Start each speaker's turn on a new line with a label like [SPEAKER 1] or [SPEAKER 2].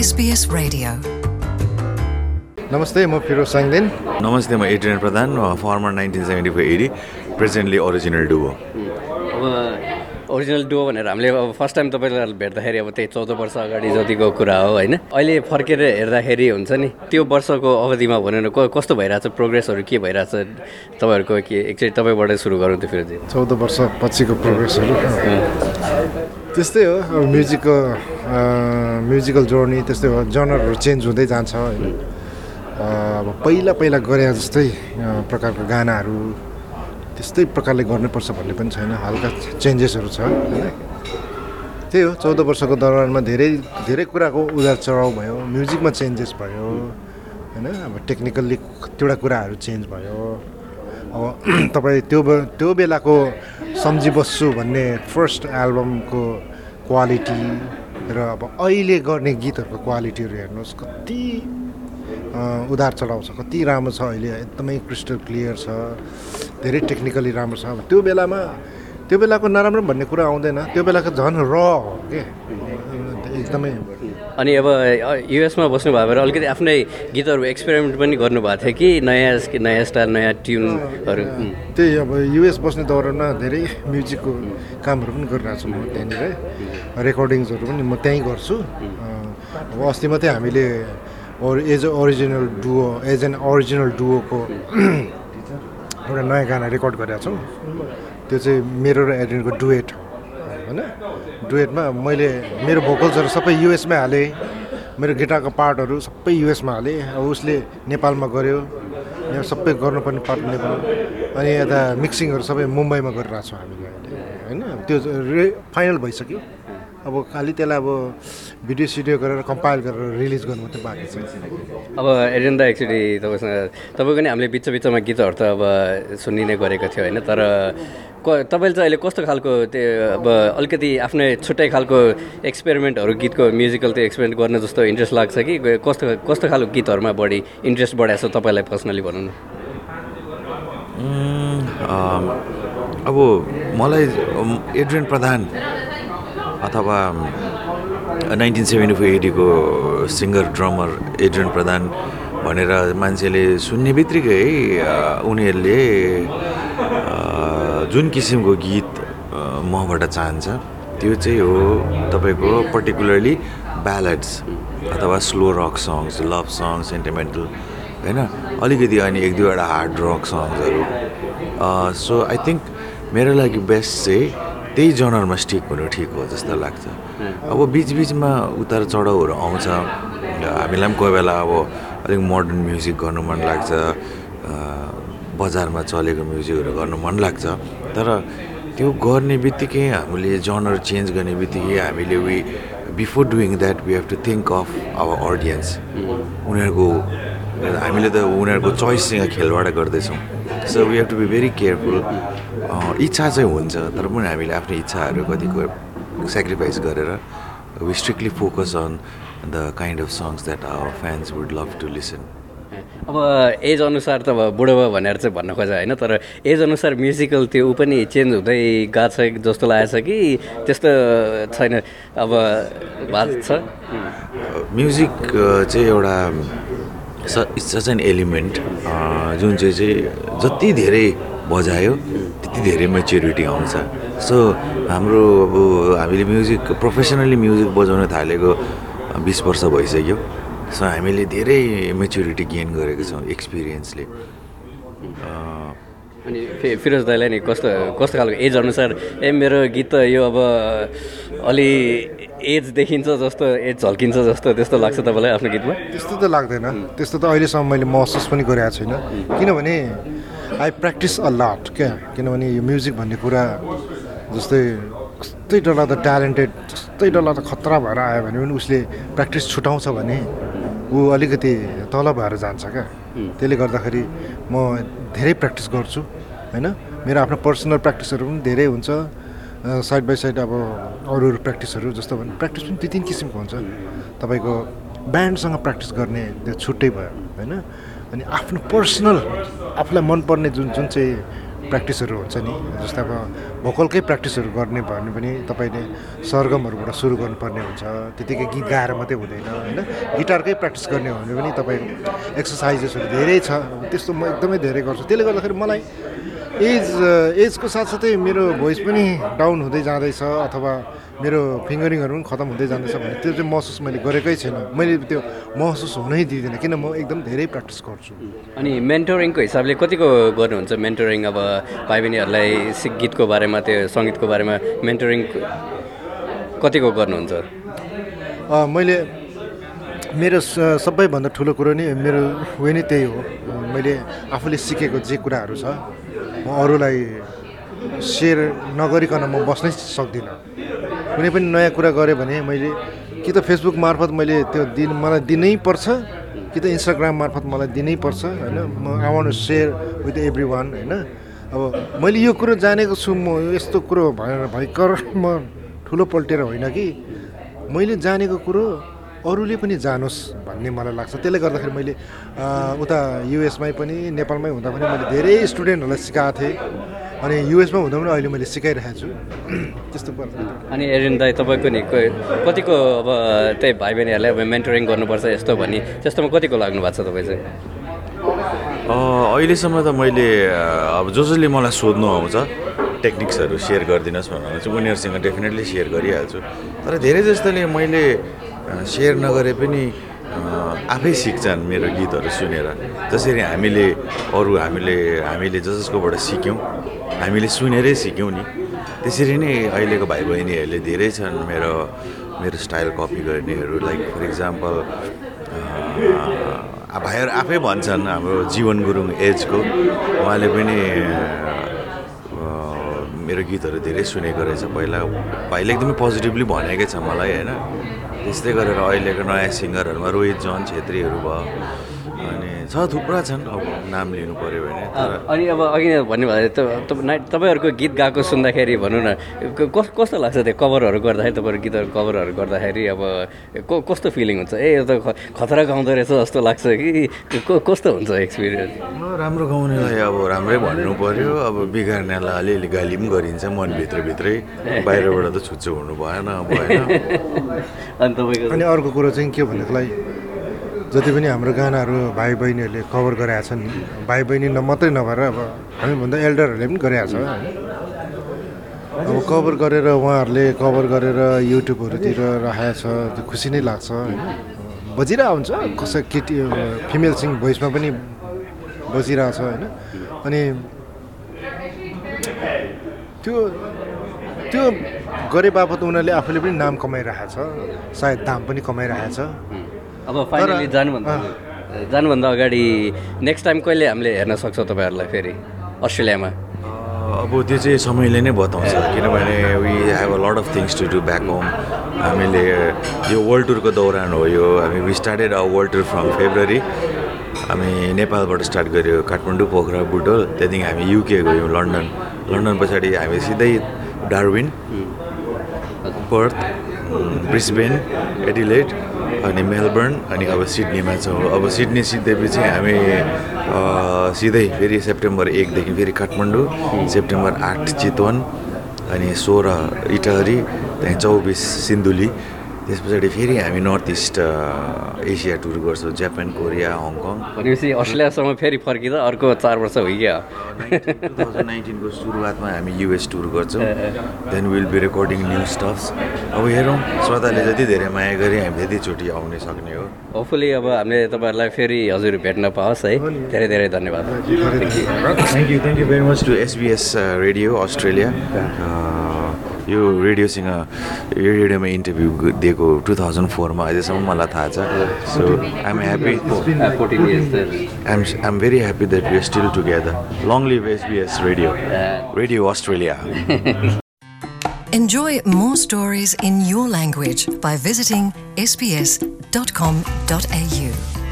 [SPEAKER 1] SBS Radio.
[SPEAKER 2] नमस्ते, म फिरोज साङदेन।
[SPEAKER 3] नमस्ते, म Adrian Pradhan, former 1974-80, presently original duo.
[SPEAKER 4] अब ओरिजिनल डुओ भनेर हामीले अब फर्स्ट टाइम तपाईँलाई भेट्दाखेरि अब त्यही 14 वर्ष अगाडि जतिको कुरा हो होइन। अहिले फर्केर हेर्दाखेरि हुन्छ नि त्यो वर्षको अवधिमा भनेर कस्तो भइरहेछ, प्रोग्रेसहरू के भइरहेछ तपाईँहरूको, के एकचोटि तपाईँबाट सुरु गरौँ त फिरोजी।
[SPEAKER 2] 14 वर्ष पछिको प्रोग्रेसहरू त्यस्तै हो। अब म्युजिकल जर्नी त्यस्तै हो, जनरहरू चेन्ज हुँदै जान्छ होइन। अब पहिला गरे जस्तै प्रकारको गानाहरू त्यस्तै प्रकारले गर्नुपर्छ भन्ने पनि छैन, हल्का चेन्जेसहरू छ होइन। त्यही हो, 14 वर्षको दौरानमा धेरै कुराको उतार चढाउ भयो, म्युजिकमा चेन्जेस भयो होइन। अब टेक्निकल्ली कतिवटा कुराहरू चेन्ज भयो। अब तपाईँ त्यो बेलाको सम्झिबस्छु भन्ने फर्स्ट एल्बमको क्वालिटी र अब अहिले गर्ने गीतहरूको क्वालिटीहरू हेर्नुहोस्, कति उदार चढाउ छ, कति राम्रो छ। अहिले एकदमै क्रिस्टल क्लियर छ, धेरै टेक्निकली राम्रो छ। अब त्यो बेलाको नराम्रो भन्ने कुरा आउँदैन, त्यो बेलाको झन् र हो के एकदमै।
[SPEAKER 4] अनि अब युएसमा बस्नुभयो भएर अलिकति आफ्नै गीतहरू एक्सपेरिमेन्ट पनि गर्नुभएको थियो कि नयाँ स्टाइल नयाँ ट्युनहरू?
[SPEAKER 2] त्यही अब युएस बस्ने दौरानमा धेरै म्युजिकको कामहरू पनि गरिरहेको छु म त्यहाँनिर, रेकर्डिङ्सहरू पनि म त्यहीँ गर्छु। अब अस्ति मात्रै हामीले एज एन ओरिजिनल डुओको एउटा नयाँ गाना रेकर्ड गरेका छौँ। त्यो चाहिँ मेरो र एड्रिनको डुएट हो होइन। डुएटमा मैले मेरो भोकल्सहरू सबै युएसमै हालेँ, मेरो गिटारको पार्टहरू सबै युएसमा हालेँ। अब उसले नेपालमा गऱ्यो, यहाँ सबै गर्नुपर्ने पार्ट नेपाल, अनि यता मिक्सिङहरू सबै मुम्बईमा गरिरहेको छौँ हामीले होइन। त्यो फाइनल भइसक्यो। अब खालि त्यसलाई अब भिडियो सिडियो गरेर कम्पाइल गरेर रिलिज गर्नु मात्रै बाँकी छ।
[SPEAKER 4] अब एजेन्डा एक्चुअली तपाईँको नि हामीले बिचमा गीतहरू त अब सुनिने गरेको थियो होइन। तर तपाईँले चाहिँ अहिले कस्तो खालको त्यो अब अलिकति आफ्नै छुट्टै खालको एक्सपेरिमेन्टहरू गीतको म्युजिकल त्यो एक्सपेरिमेन्ट गर्न जस्तो इन्ट्रेस्ट लाग्छ कि कस्तो खालको गीतहरूमा बढी इन्ट्रेस्ट बढाएको छ तपाईँलाई पर्सनली भनौँ न?
[SPEAKER 3] अब मलाई एड्रियन प्रधान अथवा 1974-80 को सिङ्गर ड्रमर एड्रियन प्रधान भनेर मान्छेले सुन्ने बित्तिकै उनीहरूले जुन किसिमको गीत मबाट चाहन्छ त्यो चाहिँ हो तपाईँको पर्टिकुलरली ब्यालड्स अथवा slow rock songs, love song, sentimental होइन, अलिकति अनि एक दुईवटा हार्ड रक सङ्ग्सहरू। सो आई थिङ्क मेरो लागि बेस्ट चाहिँ त्यही जनरमा स्टिक हुनु ठिक हो जस्तो लाग्छ। अब बिचमा उतार चढाउहरू आउँछ, हामीलाई पनि कोही बेला अब अलिक मोडर्न म्युजिक गर्नु मन लाग्छ, बजारमा चलेको म्युजिकहरू गर्नु मन लाग्छ। तर त्यो गर्ने बित्तिकै हामीले जनर चेन्ज गर्ने बित्तिकै हामीले before doing that we have to think of our audience. हामीले त उनीहरूको चोइससँग खेलवाड गर्दैछौँ। So we have to be very careful. इच्छा चाहिँ हुन्छ, तर पनि हामीले आफ्नो इच्छाहरू कतिको सेक्रिफाइस गरेर we strictly focus on the kind of songs that our fans would love to listen.
[SPEAKER 4] अब एज अनुसार त अब बुढो भयो भनेर चाहिँ भन्न खोजा होइन, तर एज अनुसार म्युजिकल त्यो ऊ पनि चेन्ज हुँदै गएको छ जस्तो लागेको छ कि त्यस्तो छैन? अब भएको छ
[SPEAKER 3] म्युजिक चाहिँ एउटा सच एन एलिमेन्ट जुन चाहिँ जति धेरै बजायो त्यति धेरै मेच्युरिटी आउँछ। सो हाम्रो अब हामीले प्रोफेसनली म्युजिक बजाउन थालेको 20 वर्ष भइसक्यो। सो हामीले धेरै मेच्युरिटी गेन गरेको छौँ एक्सपिरियन्सले।
[SPEAKER 4] अनि फिरोज दाइलाई नि कस्तो खालको एज अनुसार मेरो गीत त यो अब अलि एज देखिन्छ जस्तो, एज झल्किन्छ जस्तो त्यस्तो लाग्छ तपाईँलाई आफ्नो गीतमा? त्यस्तो
[SPEAKER 2] त लाग्दैन, त्यस्तो त अहिलेसम्म मैले महसुस पनि गरेको छैन। किनभने आई प्र्याक्टिस अ लट क्या। किनभने यो म्युजिक भन्ने कुरा जस्तै जस्तै डल्ला त ट्यालेन्टेड, जस्तै डल्ला त खतरा भएर आयो भने पनि उसले प्र्याक्टिस छुटाउँछ भने ऊ अलिकति तल भएर जान्छ क्या। त्यसले गर्दाखेरि म धेरै प्र्याक्टिस गर्छु होइन। मेरो आफ्नो पर्सनल प्र्याक्टिसहरू पनि धेरै हुन्छ, साइड बाई साइड अब अरू प्र्याक्टिसहरू जस्तो भने प्र्याक्टिस पनि 2-3 किसिमको हुन्छ। तपाईँको ब्यान्डसँग प्र्याक्टिस गर्ने त्यो छुट्टै भयो होइन। अनि आफ्नो पर्सनल आफूलाई मनपर्ने जुन चाहिँ प्र्याक्टिसहरू हुन्छ नि जस्तै अब भोकलकै प्र्याक्टिसहरू गर्ने भने पनि तपाईँले सरगमहरूबाट सुरु गर्नुपर्ने हुन्छ त्यतिकै गीत गाएर मात्रै हुँदैन होइन गिटारकै प्र्याक्टिस गर्ने हो भने पनि तपाईँको एक्सर्साइजेसहरू धेरै छ त्यस्तो म एकदमै धेरै गर्छु त्यसले गर्दाखेरि मलाई एजको साथसाथै मेरो भोइस पनि डाउन हुँदै जाँदैछ अथवा मेरो फिङ्गरिङहरू पनि खतम हुँदै जाँदैछ भने त्यो चाहिँ महसुस मैले गरेकै छैन मैले त्यो महसुस हुनै दिँदिनँ किन म एकदम धेरै प्र्याक्टिस गर्छु
[SPEAKER 4] अनि मेन्टरिङको हिसाबले कतिको गर्नुहुन्छ मेन्टरिङ अब भाइ बहिनीहरूलाई गीतको बारेमा त्यो सङ्गीतको बारेमा मेन्टरिङ कतिको गर्नुहुन्छ
[SPEAKER 2] मैले मेरो सबैभन्दा ठुलो कुरो नि मेरो उयो नै त्यही हो मैले आफूले सिकेको जे कुराहरू छ म अरूलाई सेयर नगरिकन म बस्नै सक्दिनँ कुनै पनि नयाँ कुरा गरेँ भने मैले कि त फेसबुक मार्फत मैले त्यो मलाई दिनै पर्छ कि त इन्स्टाग्राम मार्फत मलाई दिनै पर्छ होइन म I want to share with everyone होइन अब मैले यो कुरो जानेको छु म यस्तो कुरो भयङ्कर म ठुलो पल्टेर होइन कि मैले जानेको कुरो अरूले पनि जानोस् भन्ने मलाई लाग्छ त्यसले गर्दाखेरि मैले उता युएसमै पनि नेपालमै हुँदा पनि मैले धेरै स्टुडेन्टहरूलाई सिकाएको थिएँ अनि युएसमा हुँदा पनि अहिले मैले सिकाइरहेको छु त्यस्तो पर्छ
[SPEAKER 4] अनि एरिन दाइ तपाईँको नि कतिको अब त्यही भाइ बहिनीहरूलाई अब मेन्टरिङ गर्नुपर्छ यस्तो भनी त्यस्तोमा कतिको लाग्नु भएको छ तपाईँ चाहिँ
[SPEAKER 3] अहिलेसम्म त मैले अब जसले मलाई सोध्नु आउँछ टेक्निक्सहरू सेयर गरिदिनुहोस् भनेर चाहिँ उनीहरूसँग डेफिनेटली सेयर गरिहाल्छु तर धेरै जस्तोले मैले सेयर नगरे पनि आफै सिक्छन् मेरो गीतहरू सुनेर जसरी हामीले जसकोबाट सिक्यौँ हामीले सुनेरै सिक्यौँ नि त्यसरी नै अहिलेको भाइ बहिनीहरूले धेरै छन् मेरो स्टाइल कपी गर्नेहरू लाइक फर इक्जाम्पल भाइहरू आफै भन्छन् हाम्रो जीवन गुरुङ एजको उहाँले पनि मेरो गीतहरू धेरै सुनेको रहेछ पहिला भाइले एकदमै पोजिटिभली भनेकै छ मलाई होइन त्यस्तै गरेर अहिलेको नयाँ सिङ्गरहरूमा रोहित जन छेत्रीहरू भयो अनि छ थुप्रा छन् अब नाम लिनु पऱ्यो भने
[SPEAKER 4] अनि अब अघि नै भन्नुभयो तपाईँहरूको गीत गाएको सुन्दाखेरि भनौँ न कस्तो लाग्छ त्यो कभरहरू गर्दाखेरि तपाईँहरू गीतहरू कभरहरू गर्दाखेरि अब कस्तो फिलिङ हुन्छ यो त खतरा गाउँदो रहेछ जस्तो लाग्छ कि कस्तो हुन्छ एक्सपिरियन्स
[SPEAKER 3] राम्रो गाउनेलाई अब राम्रै भन्नु पऱ्यो अब बिगार्नेलाई अलिअलि गाली पनि गरिन्छ मनभित्रभित्रै बाहिरबाट त छुच्चो हुनु भएन
[SPEAKER 2] अनि अर्को कुरो चाहिँ के भनेदेखिलाई जति पनि हाम्रो गानाहरू भाइ बहिनीहरूले कभर गरेका छन् नि भाइ बहिनी मात्रै नभएर अब हामीभन्दा एल्डरहरूले पनि गरेका छ अब कभर गरेर उहाँहरूले कभर गरेर युट्युबहरूतिर राखेको छ त्यो खुसी नै लाग्छ होइन बजिरहेको हुन्छ कसै केटी फिमेल सिङ भोइसमा पनि बजिरहेको छ होइन अनि त्यो गरे बापत उनीहरूले आफूले पनि नाम कमाइरहेको छ सायद दाम पनि कमाइरहेको छ
[SPEAKER 4] अब फाइनली जानुभन्दा अगाडि नेक्स्ट टाइम कहिले हामीले हेर्न सक्छौँ तपाईँहरूलाई फेरि अस्ट्रेलियामा
[SPEAKER 3] अब त्यो चाहिँ समयले नै बताउँछ किनभने we have a lot of things to do back home हामीले यो वर्ल्ड टुरको दौरान हो यो we started a world tour from February हामी नेपालबाट स्टार्ट गऱ्यो काठमाडौँ पोखरा बुटोल त्यहाँदेखि हामी युके गयौँ लन्डन पछाडि हामी सिधै डार्विन पर्थ ब्रिस्बेन एडिलेड अनि मेलबर्न अनि अब सिडनीमा छौँ अब सिडनी सिधैपछि हामी सिधै फेरि सेप्टेम्बर 1 देखि फेरि काठमाडौँ सेप्टेम्बर 8 चितवन अनि 16 इटहरी त्यहाँदेखि 24 सिन्धुली त्यस पछाडि फेरि हामी नर्थ इस्ट एसिया टुर गर्छौँ जापान कोरिया हङकङ
[SPEAKER 4] भनेपछि अस्ट्रेलियासम्म फेरि फर्किँदा अर्को 4 वर्ष भइगयो
[SPEAKER 3] 2019 को सुरुवातमा हामी युएस टुर गर्छौँ then will be recording new stuffs अब हेरौँ श्रोताले जति धेरै माया गरे हामी त्यतिचोटि आउन सक्ने हो
[SPEAKER 4] होपफुली अब हामीले तपाईँहरूलाई फेरि हजुर भेट्न पाओस् है धेरै धेरै धन्यवाद
[SPEAKER 3] thank you very much to SBS radio Australia यो रेडियोसँग यो रेडियोमा इन्टरभ्यू दिएको 2004 मा अहिलेसम्म मलाई थाहा छ so I am happy
[SPEAKER 4] 14 years
[SPEAKER 3] I am very happy that we are still together long live SBS radio Australia
[SPEAKER 1] Enjoy more stories in your language by visiting sbs.com.au